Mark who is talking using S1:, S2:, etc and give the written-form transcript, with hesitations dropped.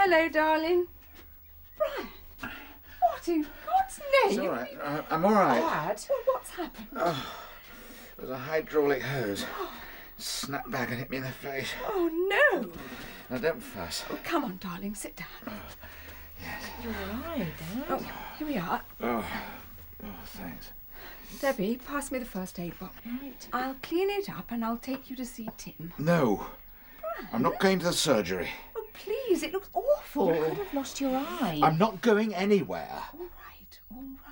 S1: Hello, darling. Brian, what in God's name?
S2: It's all right. I'm all right.
S1: Dad? Well, what's happened?
S2: Oh, it was a hydraulic hose. Snapped back and hit me in the face.
S1: Oh, no.
S2: Now, don't fuss.
S1: Oh, come on, darling, sit down.
S2: Yes.
S3: You're all right, Dad.
S1: Oh, here we are.
S2: Oh, thanks.
S1: Debbie, pass me the first aid box.
S3: Right.
S1: I'll clean it up and I'll take you to see Tim.
S2: No. I'm not going to the surgery.
S1: Oh, please, it looks awful.
S3: You could have lost your eye.
S2: I'm not going anywhere.
S1: All right, all